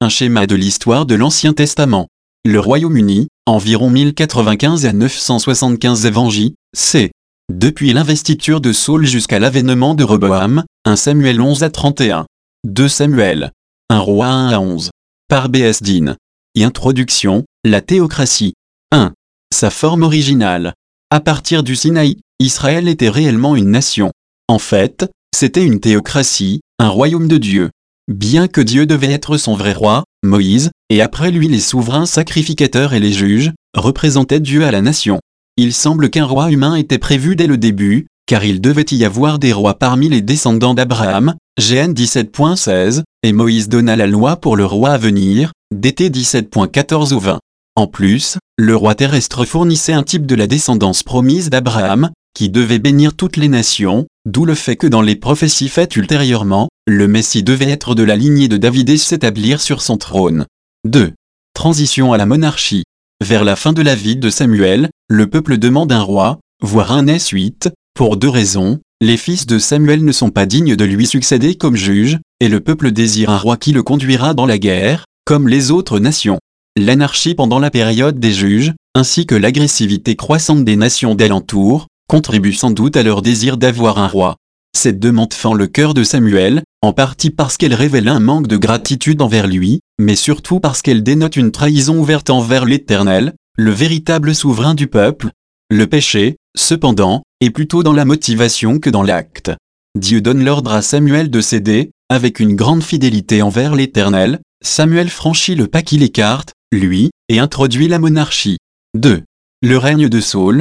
un schéma de l'histoire de l'Ancien Testament. Le Royaume-Uni, environ 1095 à 975 évangile, c. Depuis l'investiture de Saül jusqu'à l'avènement de Roboam, 1 Samuel 11 à 31. 2 Samuel. 1 Roi 1 à 11. Par B.S. Dean. Introduction, la théocratie. 1. Sa forme originale. À partir du Sinaï, Israël était réellement une nation. En fait, c'était une théocratie, un royaume de Dieu. Bien que Dieu devait être son vrai roi, Moïse, et après lui les souverains sacrificateurs et les juges, représentaient Dieu à la nation. Il semble qu'un roi humain était prévu dès le début, car il devait y avoir des rois parmi les descendants d'Abraham, GN 17.16, et Moïse donna la loi pour le roi à venir, DT 17.14 au 20. En plus, le roi terrestre fournissait un type de la descendance promise d'Abraham, qui devait bénir toutes les nations, d'où le fait que dans les prophéties faites ultérieurement, le Messie devait être de la lignée de David et s'établir sur son trône. 2. Transition à la monarchie. Vers la fin de la vie de Samuel, le peuple demande un roi, voire un S8, pour 2 raisons. Les fils de Samuel ne sont pas dignes de lui succéder comme juge, et le peuple désire un roi qui le conduira dans la guerre, comme les autres nations. L'anarchie pendant la période des juges, ainsi que l'agressivité croissante des nations d'alentour, contribuent sans doute à leur désir d'avoir un roi. Cette demande fend le cœur de Samuel, en partie parce qu'elle révèle un manque de gratitude envers lui, mais surtout parce qu'elle dénote une trahison ouverte envers l'Éternel, le véritable souverain du peuple. Le péché, cependant, est plutôt dans la motivation que dans l'acte. Dieu donne l'ordre à Samuel de céder, avec une grande fidélité envers l'Éternel. Samuel franchit le pas qu'il écarte, lui, et introduit la monarchie. 2. Le règne de Saül,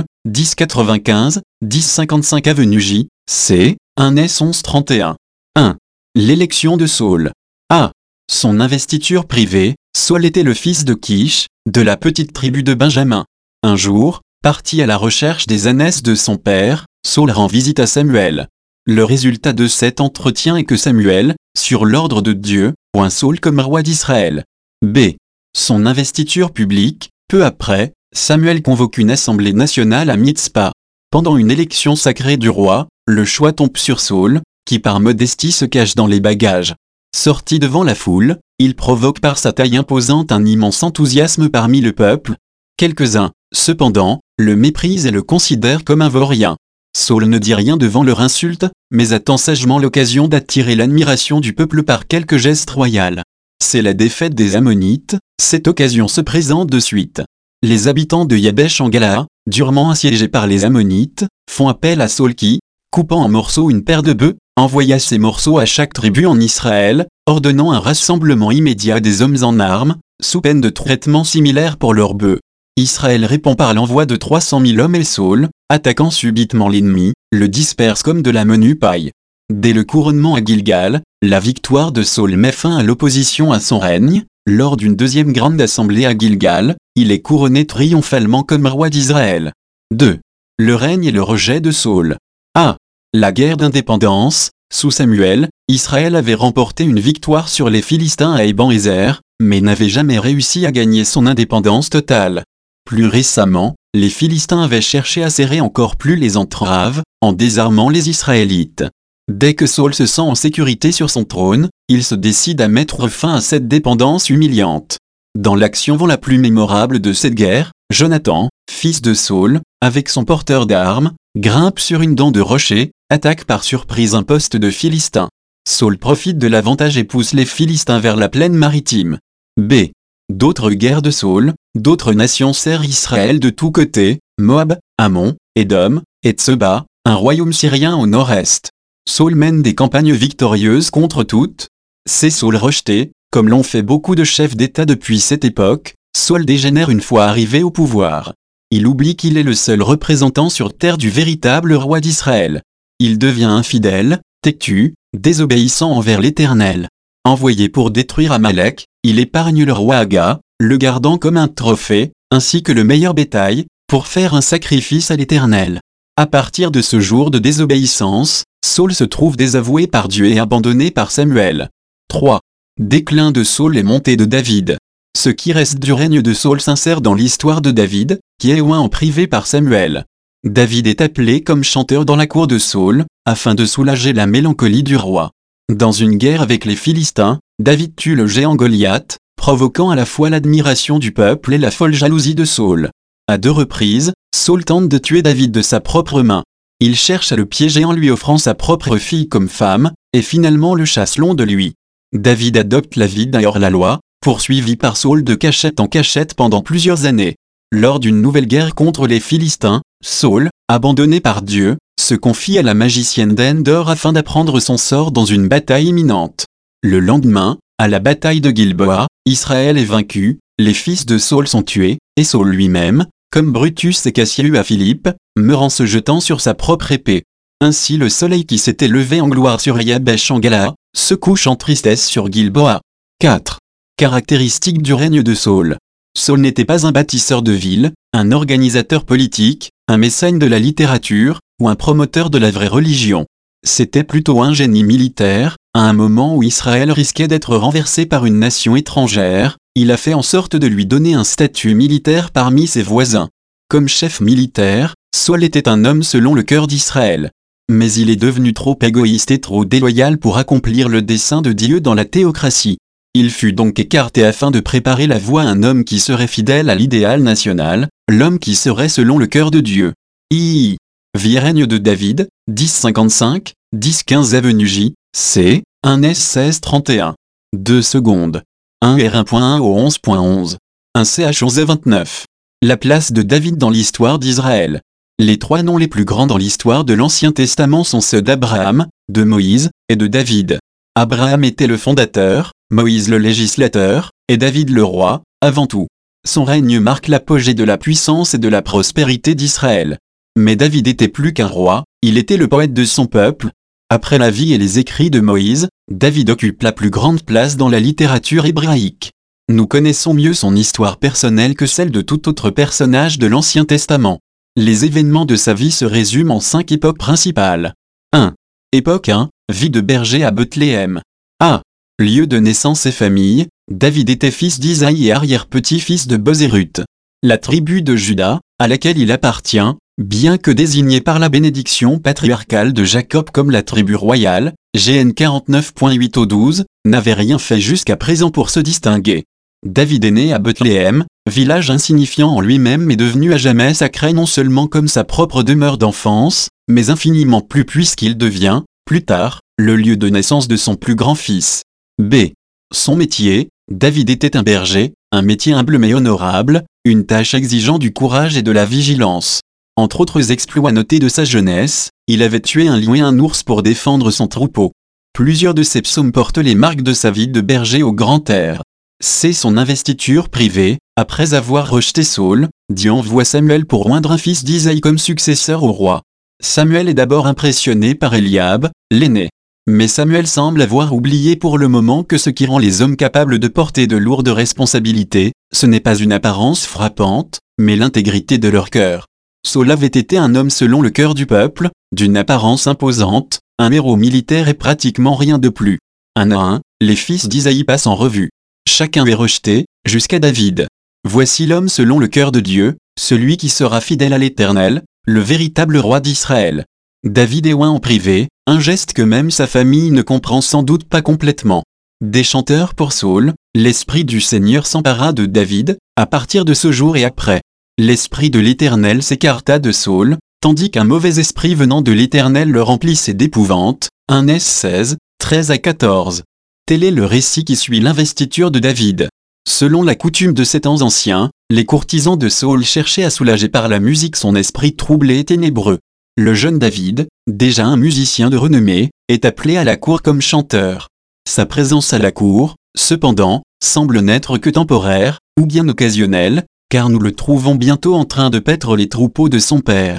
1095, 1055 avenue J, C, 1 S 1131. 1. L'élection de Saül. A. Son investiture privée, Saül était le fils de Kish, de la petite tribu de Benjamin. Un jour, parti à la recherche des ânesses de son père, Saül rend visite à Samuel. Le résultat de cet entretien est que Samuel, sur l'ordre de Dieu, oint Saül comme roi d'Israël. B. Son investiture publique, peu après, Samuel convoque une assemblée nationale à Mitzpah. Pendant une élection sacrée du roi, le choix tombe sur Saül, qui par modestie se cache dans les bagages. Sorti devant la foule, il provoque par sa taille imposante un immense enthousiasme parmi le peuple. Quelques-uns, cependant, le méprisent et le considèrent comme un vaurien. Saül ne dit rien devant leur insulte, mais attend sagement l'occasion d'attirer l'admiration du peuple par quelques gestes royaux. C'est la défaite des Ammonites, cette occasion se présente de suite. Les habitants de Yabesh en Galaad, durement assiégés par les Ammonites, font appel à Saül qui, coupant en morceaux une paire de bœufs, envoya ces morceaux à chaque tribu en Israël, ordonnant un rassemblement immédiat des hommes en armes, sous peine de traitements similaires pour leurs bœufs. Israël répond par l'envoi de 300 000 hommes et Saül, attaquant subitement l'ennemi, le disperse comme de la menue paille. Dès le couronnement à Gilgal, la victoire de Saül met fin à l'opposition à son règne. Lors d'une deuxième grande assemblée à Gilgal, il est couronné triomphalement comme roi d'Israël. 2. Le règne et le rejet de Saül. A. La guerre d'indépendance. Sous Samuel, Israël avait remporté une victoire sur les Philistins à Ebenezer, mais n'avait jamais réussi à gagner son indépendance totale. Plus récemment, les Philistins avaient cherché à serrer encore plus les entraves, en désarmant les Israélites. Dès que Saül se sent en sécurité sur son trône, il se décide à mettre fin à cette dépendance humiliante. Dans l'action la plus mémorable de cette guerre, Jonathan, fils de Saül, avec son porteur d'armes, grimpe sur une dent de rocher, attaque par surprise un poste de Philistins. Saül profite de l'avantage et pousse les Philistins vers la plaine maritime. B. D'autres guerres de Saül, d'autres nations serrent Israël de tous côtés, Moab, Ammon, Édom, et Tseba, un royaume syrien au nord-est. Saül mène des campagnes victorieuses contre toutes. C'est Saül rejeté, comme l'ont fait beaucoup de chefs d'État depuis cette époque. Saül dégénère une fois arrivé au pouvoir. Il oublie qu'il est le seul représentant sur terre du véritable roi d'Israël. Il devient infidèle, têtu, désobéissant envers l'Éternel. Envoyé pour détruire Amalek, il épargne le roi Aga, le gardant comme un trophée, ainsi que le meilleur bétail, pour faire un sacrifice à l'Éternel. À partir de ce jour de désobéissance, Saül se trouve désavoué par Dieu et abandonné par Samuel. 3. Déclin de Saül et montée de David. Ce qui reste du règne de Saül s'insère dans l'histoire de David, qui est oint en privé par Samuel. David est appelé comme chanteur dans la cour de Saül, afin de soulager la mélancolie du roi. Dans une guerre avec les Philistins, David tue le géant Goliath, provoquant à la fois l'admiration du peuple et la folle jalousie de Saül. À 2 reprises, Saül tente de tuer David de sa propre main. Il cherche à le piéger en lui offrant sa propre fille comme femme, et finalement le chasse loin de lui. David adopte la vie d'un hors-la-loi, poursuivi par Saül de cachette en cachette pendant plusieurs années. Lors d'une nouvelle guerre contre les Philistins, Saül, abandonné par Dieu, se confie à la magicienne d'Endor afin d'apprendre son sort dans une bataille imminente. Le lendemain, à la bataille de Gilboa, Israël est vaincu, les fils de Saül sont tués, et Saül lui-même, comme Brutus et Cassius à Philippe, meurt en se jetant sur sa propre épée. Ainsi le soleil qui s'était levé en gloire sur Yabesh en Gala, se couche en tristesse sur Gilboa. 4. Caractéristiques du règne de Saül. Saül n'était pas un bâtisseur de villes, un organisateur politique, un mécène de la littérature, ou un promoteur de la vraie religion. C'était plutôt un génie militaire. À un moment où Israël risquait d'être renversé par une nation étrangère, il a fait en sorte de lui donner un statut militaire parmi ses voisins. Comme chef militaire, Saül était un homme selon le cœur d'Israël. Mais il est devenu trop égoïste et trop déloyal pour accomplir le dessein de Dieu dans la théocratie. Il fut donc écarté afin de préparer la voie à un homme qui serait fidèle à l'idéal national, l'homme qui serait selon le cœur de Dieu. Vie règne de David, 1055, 1015 avenue J, C, 1 S 1631. 2 secondes. 1 R 1.1 au 11.11. 1 CH 11 29. La place de David dans l'histoire d'Israël. Les 3 noms les plus grands dans l'histoire de l'Ancien Testament sont ceux d'Abraham, de Moïse, et de David. Abraham était le fondateur, Moïse le législateur, et David le roi, avant tout. Son règne marque l'apogée de la puissance et de la prospérité d'Israël. Mais David était plus qu'un roi, il était le poète de son peuple. Après la vie et les écrits de Moïse, David occupe la plus grande place dans la littérature hébraïque. Nous connaissons mieux son histoire personnelle que celle de tout autre personnage de l'Ancien Testament. Les événements de sa vie se résument en 5 époques principales. 1. Époque 1, vie de berger à Bethléem. A. Lieu de naissance et famille, David était fils d'Isaïe et arrière-petit-fils de Bozéruth. La tribu de Juda, à laquelle il appartient, bien que désignée par la bénédiction patriarcale de Jacob comme la tribu royale, GN 49.8 au 12, n'avait rien fait jusqu'à présent pour se distinguer. David est né à Bethléem, village insignifiant en lui-même mais devenu à jamais sacré non seulement comme sa propre demeure d'enfance, mais infiniment plus puisqu'il devient, plus tard, le lieu de naissance de son plus grand fils. B. Son métier, David était un berger, un métier humble mais honorable, une tâche exigeant du courage et de la vigilance. Entre autres exploits notés de sa jeunesse, il avait tué un lion et un ours pour défendre son troupeau. Plusieurs de ses psaumes portent les marques de sa vie de berger au grand air. C'est son investiture privée, après avoir rejeté Saül, Dieu envoie Samuel pour oindre un fils d'Isaïe comme successeur au roi. Samuel est d'abord impressionné par Eliab, l'aîné. Mais Samuel semble avoir oublié pour le moment que ce qui rend les hommes capables de porter de lourdes responsabilités, ce n'est pas une apparence frappante, mais l'intégrité de leur cœur. Saül avait été un homme selon le cœur du peuple, d'une apparence imposante, un héros militaire et pratiquement rien de plus. Un à un, les fils d'Isaïe passent en revue. Chacun est rejeté, jusqu'à David. Voici l'homme selon le cœur de Dieu, celui qui sera fidèle à l'Éternel, le véritable roi d'Israël. David est oint en privé, un geste que même sa famille ne comprend sans doute pas complètement. Des chanteurs pour Saül, l'Esprit du Seigneur s'empara de David, à partir de ce jour et après. L'Esprit de l'Éternel s'écarta de Saül, tandis qu'un mauvais esprit venant de l'Éternel le remplissait d'épouvante. 1 S 16, 13 à 14. Tel est le récit qui suit l'investiture de David. Selon la coutume de ces temps anciens, les courtisans de Saül cherchaient à soulager par la musique son esprit troublé et ténébreux. Le jeune David, déjà un musicien de renommée, est appelé à la cour comme chanteur. Sa présence à la cour, cependant, semble n'être que temporaire, ou bien occasionnelle, car nous le trouvons bientôt en train de paître les troupeaux de son père.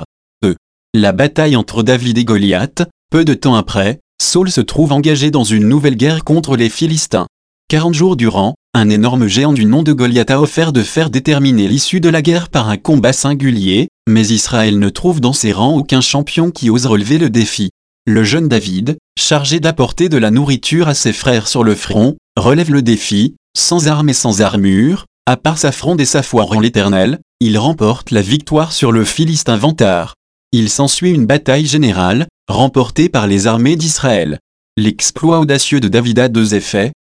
La bataille entre David et Goliath, peu de temps après, Saül se trouve engagé dans une nouvelle guerre contre les Philistins. 40 jours durant, un énorme géant du nom de Goliath a offert de faire déterminer l'issue de la guerre par un combat singulier, mais Israël ne trouve dans ses rangs aucun champion qui ose relever le défi. Le jeune David, chargé d'apporter de la nourriture à ses frères sur le front, relève le défi, sans armes et sans armure, à part sa fronde et sa foi en l'Éternel, il remporte la victoire sur le Philistin vantard. Il s'ensuit une bataille générale, remportée par les armées d'Israël. L'exploit audacieux de David a 2 effets.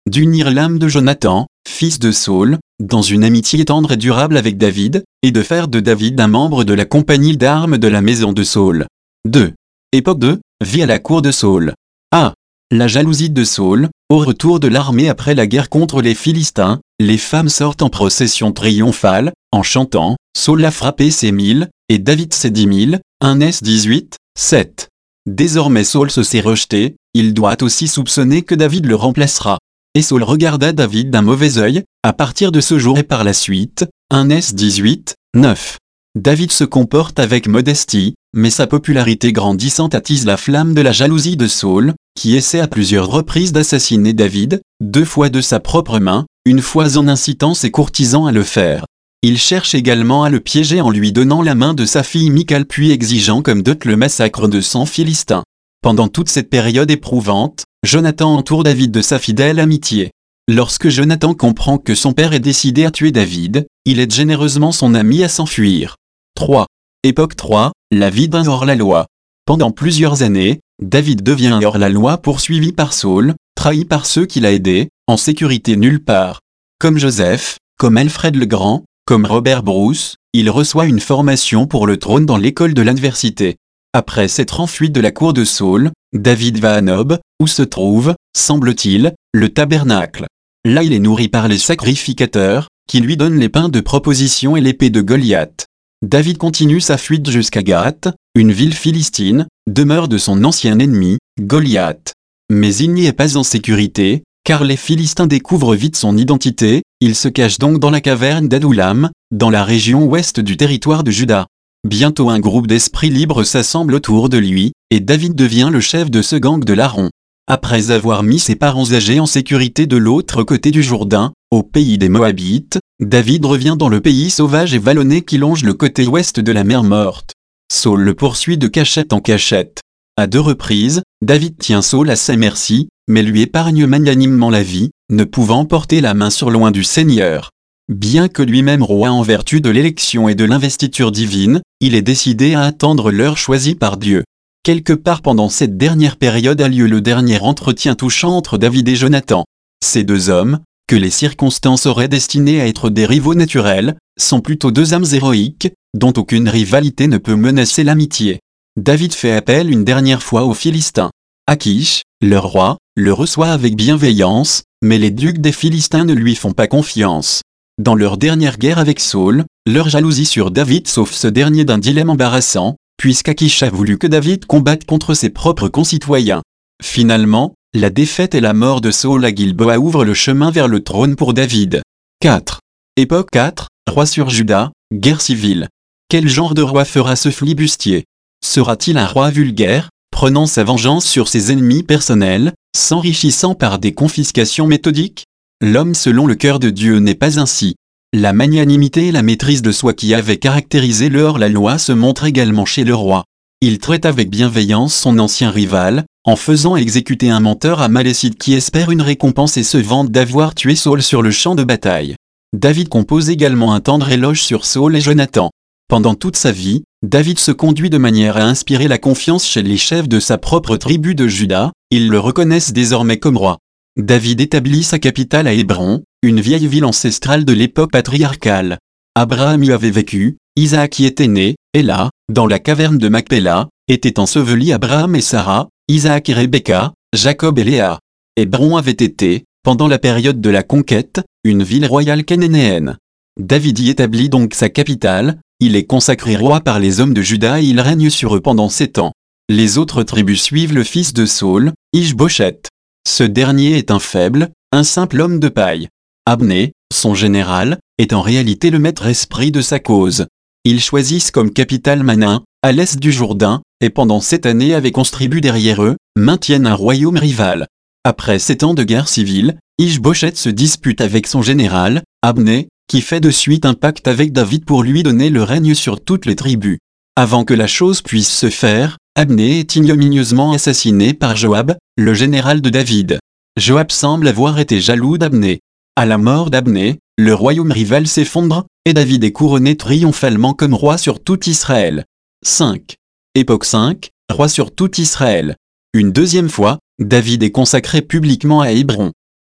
d'unir l'âme de Jonathan, fils de Saül, dans une amitié tendre et durable avec David, et de faire de David un membre de la compagnie d'armes de la maison de Saül. 2. Époque 2, vie à la cour de Saül. A. La jalousie de Saül. Au retour de l'armée après la guerre contre les Philistins, les femmes sortent en procession triomphale, en chantant « Saül a frappé ses 1000, et David ses 10 000 » 1 S 18, 7. Désormais Saül se sait rejeté, il doit aussi soupçonner que David le remplacera. Et Saül regarda David d'un mauvais œil, à partir de ce jour et par la suite, 1 S 18, 9. David se comporte avec modestie, mais sa popularité grandissante attise la flamme de la jalousie de Saül, qui essaie à plusieurs reprises d'assassiner David, 2 fois de sa propre main, 1 fois en incitant ses courtisans à le faire. Il cherche également à le piéger en lui donnant la main de sa fille Michal puis exigeant comme dot le massacre de 100 Philistins. Pendant toute cette période éprouvante, Jonathan entoure David de sa fidèle amitié. Lorsque Jonathan comprend que son père est décidé à tuer David, il aide généreusement son ami à s'enfuir. 3. Époque 3, la vie d'un hors-la-loi. Pendant plusieurs années, David devient un hors-la-loi poursuivi par Saül, trahi par ceux qu'il a aidés, en sécurité nulle part. Comme Joseph, comme Alfred le Grand, comme Robert Bruce, il reçoit une formation pour le trône dans l'école de l'adversité. Après s'être enfui de la cour de Saül, David va à Nob, où se trouve, semble-t-il, le tabernacle. Là il est nourri par les sacrificateurs, qui lui donnent les pains de proposition et l'épée de Goliath. David continue sa fuite jusqu'à Gath, une ville philistine, demeure de son ancien ennemi, Goliath. Mais il n'y est pas en sécurité, car les Philistins découvrent vite son identité, il se cache donc dans la caverne d'Adoulam, dans la région ouest du territoire de Juda. Bientôt un groupe d'esprits libres s'assemble autour de lui, et David devient le chef de ce gang de larrons. Après avoir mis ses parents âgés en sécurité de l'autre côté du Jourdain, au pays des Moabites, David revient dans le pays sauvage et vallonné qui longe le côté ouest de la mer Morte. Saül le poursuit de cachette en cachette. À 2 reprises, David tient Saül à sa merci, mais lui épargne magnanimement la vie, ne pouvant porter la main sur loin du Seigneur. Bien que lui-même roi en vertu de l'élection et de l'investiture divine, il est décidé à attendre l'heure choisie par Dieu. Quelque part pendant cette dernière période a lieu le dernier entretien touchant entre David et Jonathan. Ces 2 hommes, que les circonstances auraient destinés à être des rivaux naturels, sont plutôt 2 âmes héroïques, dont aucune rivalité ne peut menacer l'amitié. David fait appel une dernière fois aux Philistins. Achish, leur roi, le reçoit avec bienveillance, mais les ducs des Philistins ne lui font pas confiance. Dans leur dernière guerre avec Saül, leur jalousie sur David sauve ce dernier d'un dilemme embarrassant, puisqu'Achish a voulu que David combatte contre ses propres concitoyens. Finalement, la défaite et la mort de Saül à Gilboa ouvrent le chemin vers le trône pour David. 4. Époque 4, roi sur Juda, guerre civile. Quel genre de roi fera ce flibustier? Sera-t-il un roi vulgaire, prenant sa vengeance sur ses ennemis personnels, s'enrichissant par des confiscations méthodiques? L'homme selon le cœur de Dieu n'est pas ainsi. La magnanimité et la maîtrise de soi qui avaient caractérisé le hors-la-loi se montrent également chez le roi. Il traite avec bienveillance son ancien rival, en faisant exécuter un menteur à Malécite qui espère une récompense et se vante d'avoir tué Saül sur le champ de bataille. David compose également un tendre éloge sur Saül et Jonathan. Pendant toute sa vie, David se conduit de manière à inspirer la confiance chez les chefs de sa propre tribu de Juda, ils le reconnaissent désormais comme roi. David établit sa capitale à Hébron, une vieille ville ancestrale de l'époque patriarcale. Abraham y avait vécu, Isaac y était né, et là, dans la caverne de Macpéla, étaient ensevelis Abraham et Sarah, Isaac et Rebecca, Jacob et Léa. Hébron avait été, pendant la période de la conquête, une ville royale cananéenne. David y établit donc sa capitale, il est consacré roi par les hommes de Juda et il règne sur eux pendant 7 ans. Les autres tribus suivent le fils de Saül, Ish-Bosheth. Ce dernier est un faible, un simple homme de paille. Abné, son général, est en réalité le maître esprit de sa cause. Ils choisissent comme capitale Manin, à l'est du Jourdain, et pendant 7 années avec 11 tribus derrière eux, maintiennent un royaume rival. Après 7 ans de guerre civile, Ish-Bosheth se dispute avec son général, Abné, qui fait de suite un pacte avec David pour lui donner le règne sur toutes les tribus. Avant que la chose puisse se faire, Abné est ignominieusement assassiné par Joab, le général de David. Joab semble avoir été jaloux d'Abné. À la mort d'Abné, le royaume rival s'effondre, et David est couronné triomphalement comme roi sur tout Israël. 5. Époque 5, roi sur tout Israël. Une deuxième fois, David est consacré publiquement à Hébron.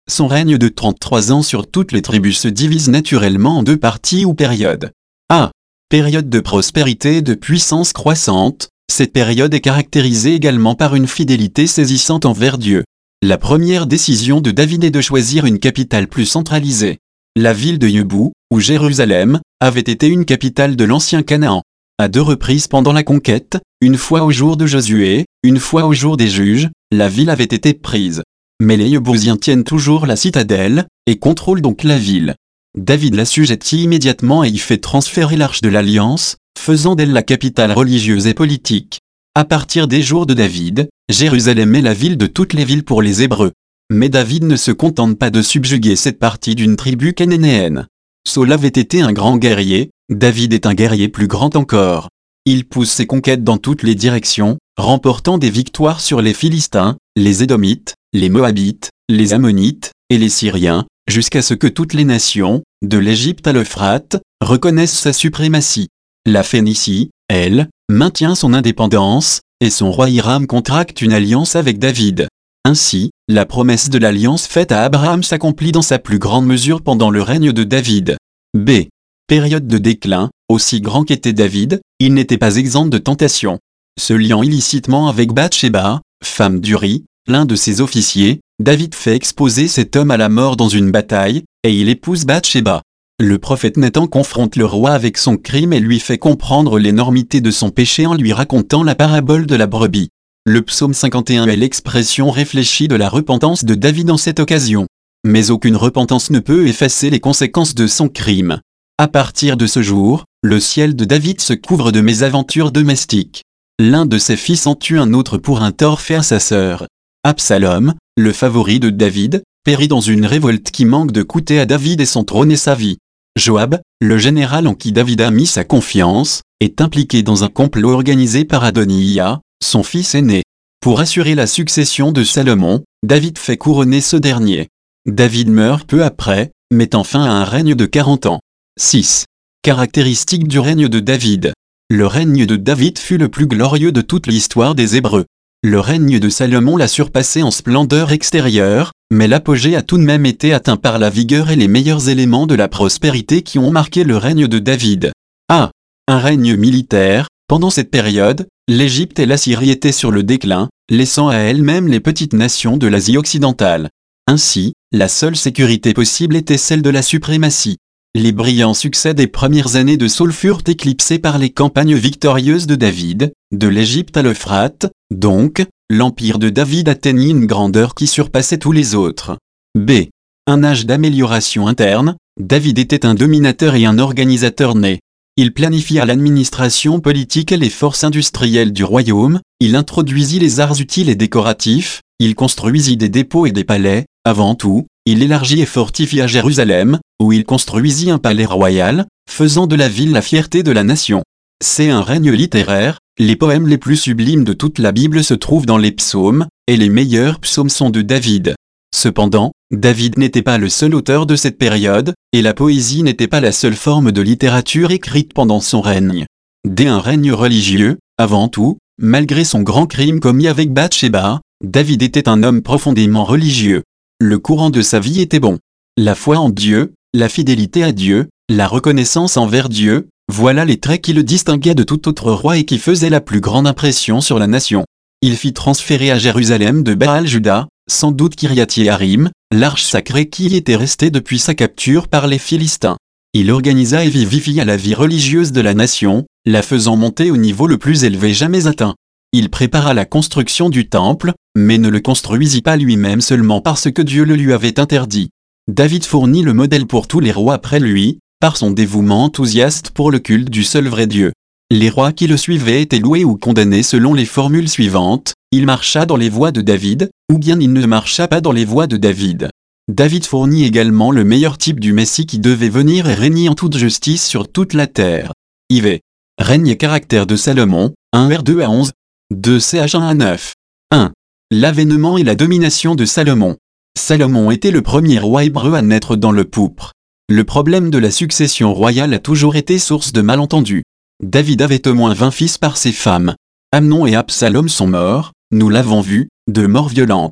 Son règne de 33 ans sur toutes les tribus se divise naturellement en deux parties ou périodes. A. Période de prospérité et de puissance croissante. Cette période est caractérisée également par une fidélité saisissante envers Dieu. La première décision de David est de choisir une capitale plus centralisée. La ville de Yébou, ou Jérusalem, avait été une capitale de l'ancien Canaan. À deux reprises pendant la conquête, une fois au jour de Josué, une fois au jour des juges, la ville avait été prise. Mais les Yébousiens tiennent toujours la citadelle, et contrôlent donc la ville. David l'assujettit immédiatement et y fait transférer l'arche de l'Alliance, faisant d'elle la capitale religieuse et politique. À partir des jours de David, Jérusalem est la ville de toutes les villes pour les Hébreux. Mais David ne se contente pas de subjuguer cette partie d'une tribu cananéenne. Saul avait été un grand guerrier, David est un guerrier plus grand encore. Il pousse ses conquêtes dans toutes les directions, remportant des victoires sur les Philistins, les Édomites, les Moabites, les Ammonites, et les Syriens, jusqu'à ce que toutes les nations, de l'Égypte à l'Euphrate, reconnaissent sa suprématie. La Phénicie, elle, maintient son indépendance, et son roi Hiram contracte une alliance avec David. Ainsi, la promesse de l'alliance faite à Abraham s'accomplit dans sa plus grande mesure pendant le règne de David. B. Période de déclin. Aussi grand qu'était David, il n'était pas exempt de tentation. Se liant illicitement avec Bathsheba, femme d'Uri, l'un de ses officiers, David fait exposer cet homme à la mort dans une bataille, et il épouse Bathsheba. Le prophète Nathan confronte le roi avec son crime et lui fait comprendre l'énormité de son péché en lui racontant la parabole de la brebis. Le psaume 51 est l'expression réfléchie de la repentance de David en cette occasion. Mais aucune repentance ne peut effacer les conséquences de son crime. À partir de ce jour, le ciel de David se couvre de mésaventures domestiques. L'un de ses fils en tue un autre pour un tort fait à sa sœur. Absalom, le favori de David, périt dans une révolte qui manque de coûter à David et son trône et sa vie. Joab, le général en qui David a mis sa confiance, est impliqué dans un complot organisé par Adoniya, son fils aîné. Pour assurer la succession de Salomon, David fait couronner ce dernier. David meurt peu après, mettant fin à un règne de 40 ans. 6. Caractéristiques du règne de David. Le règne de David fut le plus glorieux de toute l'histoire des Hébreux. Le règne de Salomon l'a surpassé en splendeur extérieure, mais l'apogée a tout de même été atteint par la vigueur et les meilleurs éléments de la prospérité qui ont marqué le règne de David. A. Un règne militaire. Pendant cette période, l'Égypte et la Syrie étaient sur le déclin, laissant à elles-mêmes les petites nations de l'Asie occidentale. Ainsi, la seule sécurité possible était celle de la suprématie. Les brillants succès des premières années de Saul furent éclipsés par les campagnes victorieuses de David, de l'Égypte à l'Euphrate, donc, l'empire de David atteignit une grandeur qui surpassait tous les autres. B. Un âge d'amélioration interne. David était un dominateur et un organisateur né. Il planifia l'administration politique et les forces industrielles du royaume, il introduisit les arts utiles et décoratifs, il construisit des dépôts et des palais, avant tout, il élargit et fortifia Jérusalem, où il construisit un palais royal, faisant de la ville la fierté de la nation. C'est un règne littéraire, les poèmes les plus sublimes de toute la Bible se trouvent dans les psaumes, et les meilleurs psaumes sont de David. Cependant, David n'était pas le seul auteur de cette période, et la poésie n'était pas la seule forme de littérature écrite pendant son règne. Dès un règne religieux, avant tout, malgré son grand crime commis avec Bathsheba, David était un homme profondément religieux. Le courant de sa vie était bon. La foi en Dieu, la fidélité à Dieu, la reconnaissance envers Dieu, voilà les traits qui le distinguaient de tout autre roi et qui faisaient la plus grande impression sur la nation. Il fit transférer à Jérusalem de Baal-Juda, sans doute Kiriath-Yearim, l'arche sacrée qui y était restée depuis sa capture par les Philistins. Il organisa et vivifia la vie religieuse de la nation, la faisant monter au niveau le plus élevé jamais atteint. Il prépara la construction du temple, mais ne le construisit pas lui-même seulement parce que Dieu le lui avait interdit. David fournit le modèle pour tous les rois après lui, par son dévouement enthousiaste pour le culte du seul vrai Dieu. Les rois qui le suivaient étaient loués ou condamnés selon les formules suivantes: il marcha dans les voies de David, ou bien il ne marcha pas dans les voies de David. David fournit également le meilleur type du Messie qui devait venir et régner en toute justice sur toute la terre. IV. Règne et caractère de Salomon, 1 R 2 à 11, 2 Ch 1 à 9. 1. L'avènement et la domination de Salomon. Salomon était le premier roi hébreu à naître dans le pourpre. Le problème de la succession royale a toujours été source de malentendus. David avait au moins 20 fils par ses femmes. Amnon et Absalom sont morts, nous l'avons vu, de mort violente.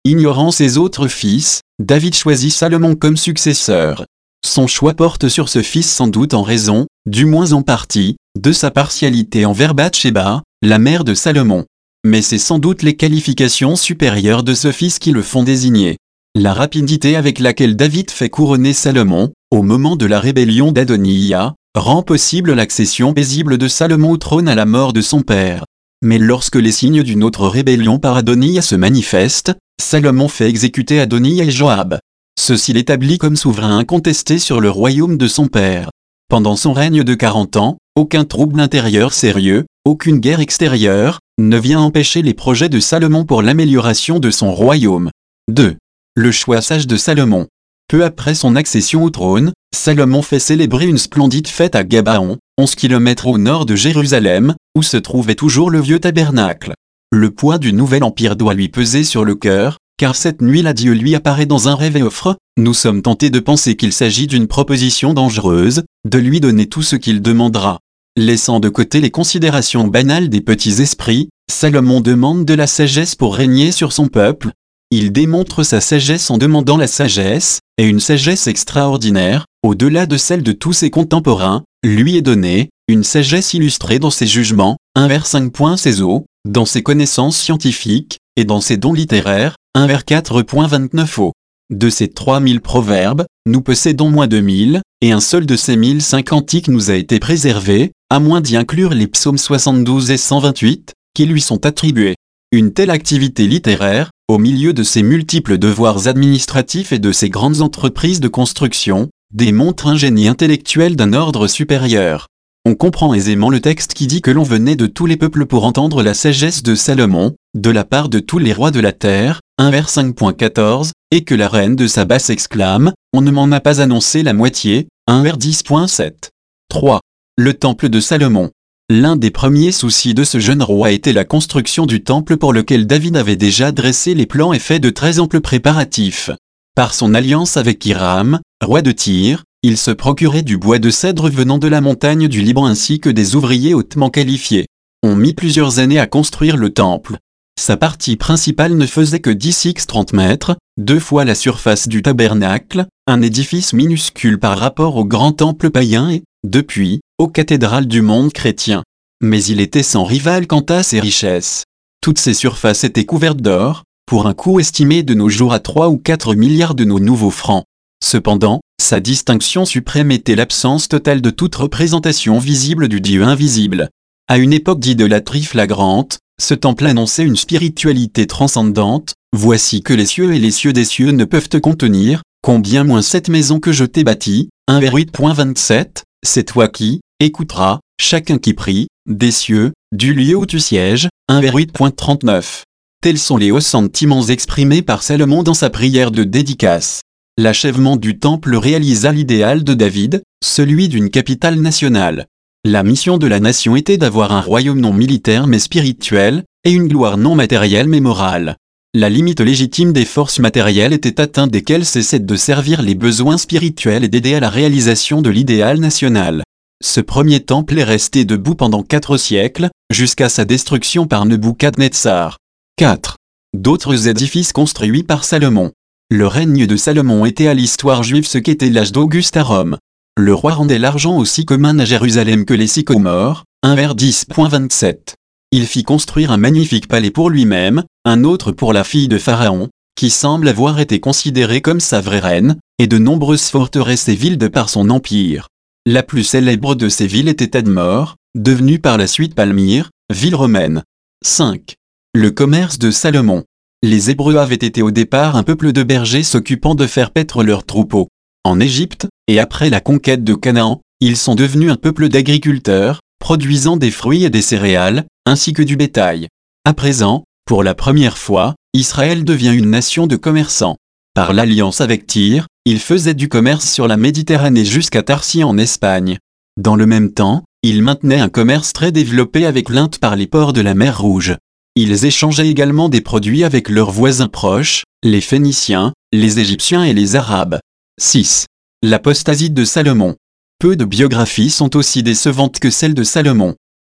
Ignorant ses autres fils, David choisit Salomon comme successeur. Son choix porte sur ce fils sans doute en raison, du moins en partie, de sa partialité envers Bathsheba, la mère de Salomon. Mais c'est sans doute les qualifications supérieures de ce fils qui le font désigner. La rapidité avec laquelle David fait couronner Salomon, au moment de la rébellion d'Adoniya, rend possible l'accession paisible de Salomon au trône à la mort de son père. Mais lorsque les signes d'une autre rébellion par Adoniya se manifestent, Salomon fait exécuter Adoniya et Joab. Ceci l'établit comme souverain incontesté sur le royaume de son père. Pendant son règne de 40 ans, aucun trouble intérieur sérieux, aucune guerre extérieure, ne vient empêcher les projets de Salomon pour l'amélioration de son royaume. 2. Le choix sage de Salomon. Peu après son accession au trône, Salomon fait célébrer une splendide fête à Gabaon, 11 km au nord de Jérusalem, où se trouvait toujours le vieux tabernacle. Le poids du nouvel empire doit lui peser sur le cœur, car cette nuit là Dieu lui apparaît dans un rêve et offre, nous sommes tentés de penser qu'il s'agit d'une proposition dangereuse, de lui donner tout ce qu'il demandera. Laissant de côté les considérations banales des petits esprits, Salomon demande de la sagesse pour régner sur son peuple. Il démontre sa sagesse en demandant la sagesse, et une sagesse extraordinaire, au-delà de celle de tous ses contemporains, lui est donnée, une sagesse illustrée dans ses jugements, 1 vers 5. Ses eaux, dans ses connaissances scientifiques, et dans ses dons littéraires, 1 vers 4.29. De ces 3000 proverbes, nous possédons moins de 1000, et un seul de ces 1005 cantiques nous a été préservé, à moins d'y inclure les psaumes 72 et 128, qui lui sont attribués. Une telle activité littéraire, au milieu de ses multiples devoirs administratifs et de ses grandes entreprises de construction, démontre un génie intellectuel d'un ordre supérieur. On comprend aisément le texte qui dit que l'on venait de tous les peuples pour entendre la sagesse de Salomon, de la part de tous les rois de la terre, 1 vers 5.14, et que la reine de Saba s'exclame, on ne m'en a pas annoncé la moitié, 1 vers 10.7. 3. Le temple de Salomon. L'un des premiers soucis de ce jeune roi était la construction du temple pour lequel David avait déjà dressé les plans et fait de très amples préparatifs. Par son alliance avec Hiram, roi de Tyr, il se procurait du bois de cèdre venant de la montagne du Liban ainsi que des ouvriers hautement qualifiés. On mit plusieurs années à construire le temple. Sa partie principale ne faisait que 10 x 30 mètres, 2 fois la surface du tabernacle, un édifice minuscule par rapport au grand temple païen et, depuis, aux cathédrales du monde chrétien. Mais il était sans rival quant à ses richesses. Toutes ses surfaces étaient couvertes d'or, pour un coût estimé de nos jours à 3 ou 4 milliards de nos nouveaux francs. Cependant, sa distinction suprême était l'absence totale de toute représentation visible du Dieu invisible. À une époque d'idolâtrie flagrante, ce temple annonçait une spiritualité transcendante. Voici que les cieux et les cieux des cieux ne peuvent te contenir, combien moins cette maison que je t'ai bâtie, 1 vers 8.27, c'est toi qui écouteras, chacun qui prie, des cieux, du lieu où tu sièges, 1 vers 8.39. Tels sont les hauts sentiments exprimés par Salomon dans sa prière de dédicace. L'achèvement du temple réalisa l'idéal de David, celui d'une capitale nationale. La mission de la nation était d'avoir un royaume non militaire mais spirituel, et une gloire non matérielle mais morale. La limite légitime des forces matérielles était atteinte dès qu'elles cessaient de servir les besoins spirituels et d'aider à la réalisation de l'idéal national. Ce premier temple est resté debout pendant 4 siècles, jusqu'à sa destruction par Nebuchadnezzar. 4. D'autres édifices construits par Salomon. Le règne de Salomon était à l'histoire juive ce qu'était l'âge d'Auguste à Rome. Le roi rendait l'argent aussi commun à Jérusalem que les sycomores, 1 vers 10.27. Il fit construire un magnifique palais pour lui-même, un autre pour la fille de Pharaon, qui semble avoir été considérée comme sa vraie reine, et de nombreuses forteresses et villes de par son empire. La plus célèbre de ces villes était Tadmor, devenue par la suite Palmyre, ville romaine. 5. Le commerce de Salomon. Les Hébreux avaient été au départ un peuple de bergers s'occupant de faire paître leurs troupeaux. En Égypte, et après la conquête de Canaan, ils sont devenus un peuple d'agriculteurs, produisant des fruits et des céréales, ainsi que du bétail. À présent, pour la première fois, Israël devient une nation de commerçants. Par l'alliance avec Tyr, il faisait du commerce sur la Méditerranée jusqu'à Tarsis en Espagne. Dans le même temps, il maintenait un commerce très développé avec l'Inde par les ports de la mer Rouge. Ils échangeaient également des produits avec leurs voisins proches, les Phéniciens, les Égyptiens et les Arabes. 6. L'apostasie de Salomon. Peu de biographies sont aussi décevantes que celle de Salomon.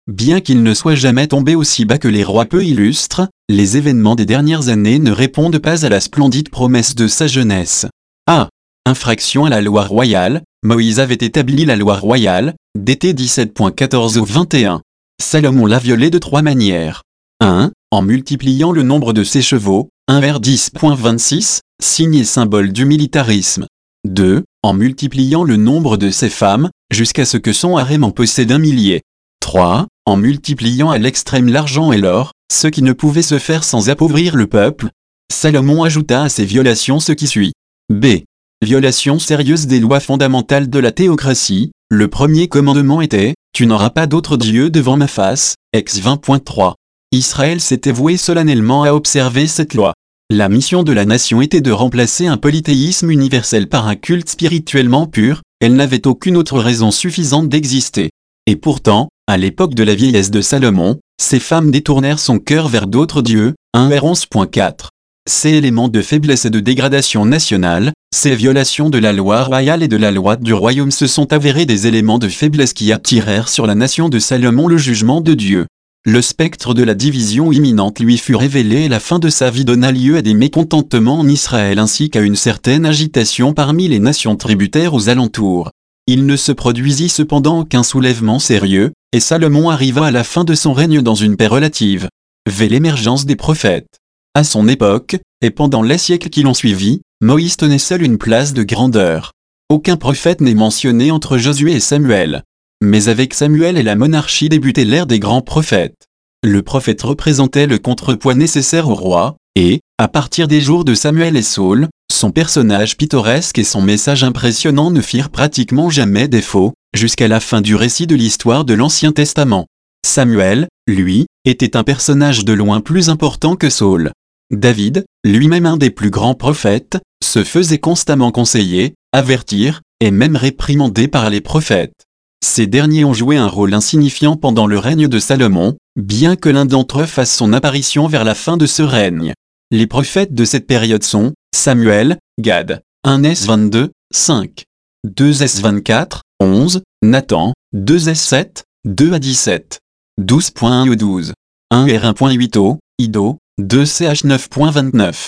Bien qu'il ne soit jamais tombé aussi bas que les rois peu illustres, les événements des dernières années ne répondent pas à la splendide promesse de sa jeunesse. A. Infraction à la loi royale. Moïse avait établi la loi royale, DT 17.14 au 21. Salomon l'a violée de 3 manières. 1. En multipliant le nombre de ses chevaux, 1 vers 10.26, signe et symbole du militarisme. 2. En multipliant le nombre de ses femmes, jusqu'à ce que son harem en possède 1 millier. 3. En multipliant à l'extrême l'argent et l'or, ce qui ne pouvait se faire sans appauvrir le peuple. Salomon ajouta à ces violations ce qui suit. B. Violation sérieuse des lois fondamentales de la théocratie. Le premier commandement était « Tu n'auras pas d'autre Dieu devant ma face » Ex 20.3. Israël s'était voué solennellement à observer cette loi. La mission de la nation était de remplacer un polythéisme universel par un culte spirituellement pur, elle n'avait aucune autre raison suffisante d'exister. Et pourtant, à l'époque de la vieillesse de Salomon, ces femmes détournèrent son cœur vers d'autres dieux, 1 R 11.4. Ces éléments de faiblesse et de dégradation nationale, ces violations de la loi royale et de la loi du royaume se sont avérés des éléments de faiblesse qui attirèrent sur la nation de Salomon le jugement de Dieu. Le spectre de la division imminente lui fut révélé et la fin de sa vie donna lieu à des mécontentements en Israël ainsi qu'à une certaine agitation parmi les nations tributaires aux alentours. Il ne se produisit cependant aucun soulèvement sérieux, et Salomon arriva à la fin de son règne dans une paix relative. V. L'émergence des prophètes. À son époque, et pendant les siècles qui l'ont suivi, Moïse tenait seul une place de grandeur. Aucun prophète n'est mentionné entre Josué et Samuel. Mais avec Samuel et la monarchie débutait l'ère des grands prophètes. Le prophète représentait le contrepoids nécessaire au roi, et, à partir des jours de Samuel et Saul, son personnage pittoresque et son message impressionnant ne firent pratiquement jamais défaut, jusqu'à la fin du récit de l'histoire de l'Ancien Testament. Samuel, lui, était un personnage de loin plus important que Saul. David, lui-même un des plus grands prophètes, se faisait constamment conseiller, avertir, et même réprimander par les prophètes. Ces derniers ont joué un rôle insignifiant pendant le règne de Salomon, bien que l'un d'entre eux fasse son apparition vers la fin de ce règne. Les prophètes de cette période sont Samuel, Gad, 1 S 22, 5, 2 S 24, 11, Nathan, 2 S 7, 2 à 17, 12.1 au 12, 1 R 1.8 au, Ido, 2 CH 9.29,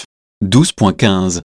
12.15,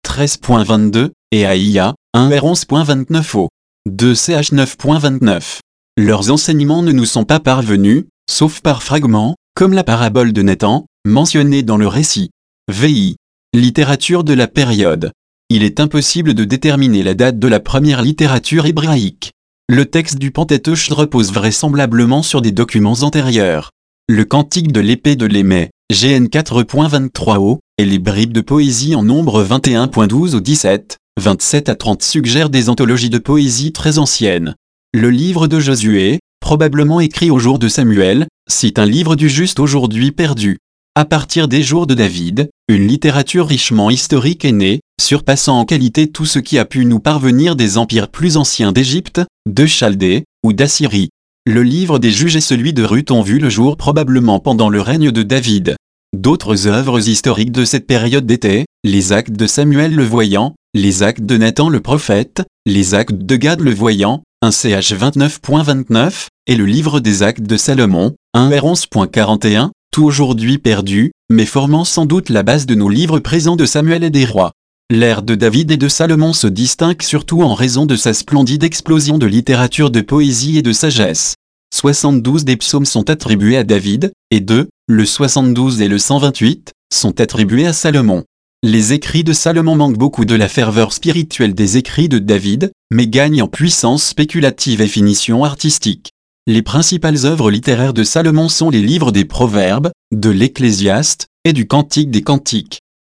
13.22, et Aïa, 1 R 11.29 au, 2 CH 9.29. Leurs enseignements ne nous sont pas parvenus, sauf par fragments, comme la parabole de Nathan, mentionnée dans le récit. VI. Littérature de la période. Il est impossible de déterminer la date de la première littérature hébraïque. Le texte du Pentateuch repose vraisemblablement sur des documents antérieurs. Le cantique de l'épée de Lémée, GN 4.23 au, et les bribes de poésie en nombre 21.12 au 17, 27 à 30 suggèrent des anthologies de poésie très anciennes. Le livre de Josué, probablement écrit au jour de Samuel, cite un livre du juste aujourd'hui perdu. À partir des jours de David, une littérature richement historique est née, surpassant en qualité tout ce qui a pu nous parvenir des empires plus anciens d'Égypte, de Chaldée, ou d'Assyrie. Le livre des Juges et celui de Ruth ont vu le jour probablement pendant le règne de David. D'autres œuvres historiques de cette période étaient les Actes de Samuel le voyant, les Actes de Nathan le prophète, les Actes de Gad le voyant, 1 CH 29.29, et le livre des Actes de Salomon, 1 R 11.41, tout aujourd'hui perdu, mais formant sans doute la base de nos livres présents de Samuel et des rois. L'ère de David et de Salomon se distingue surtout en raison de sa splendide explosion de littérature de poésie et de sagesse. 72 des psaumes sont attribués à David, et le 72 et le 128, sont attribués à Salomon. Les écrits de Salomon manquent beaucoup de la ferveur spirituelle des écrits de David, mais gagnent en puissance spéculative et finition artistique. Les principales œuvres littéraires de Salomon sont les livres des Proverbes, de l'Ecclésiaste, et du Cantique des Cantiques.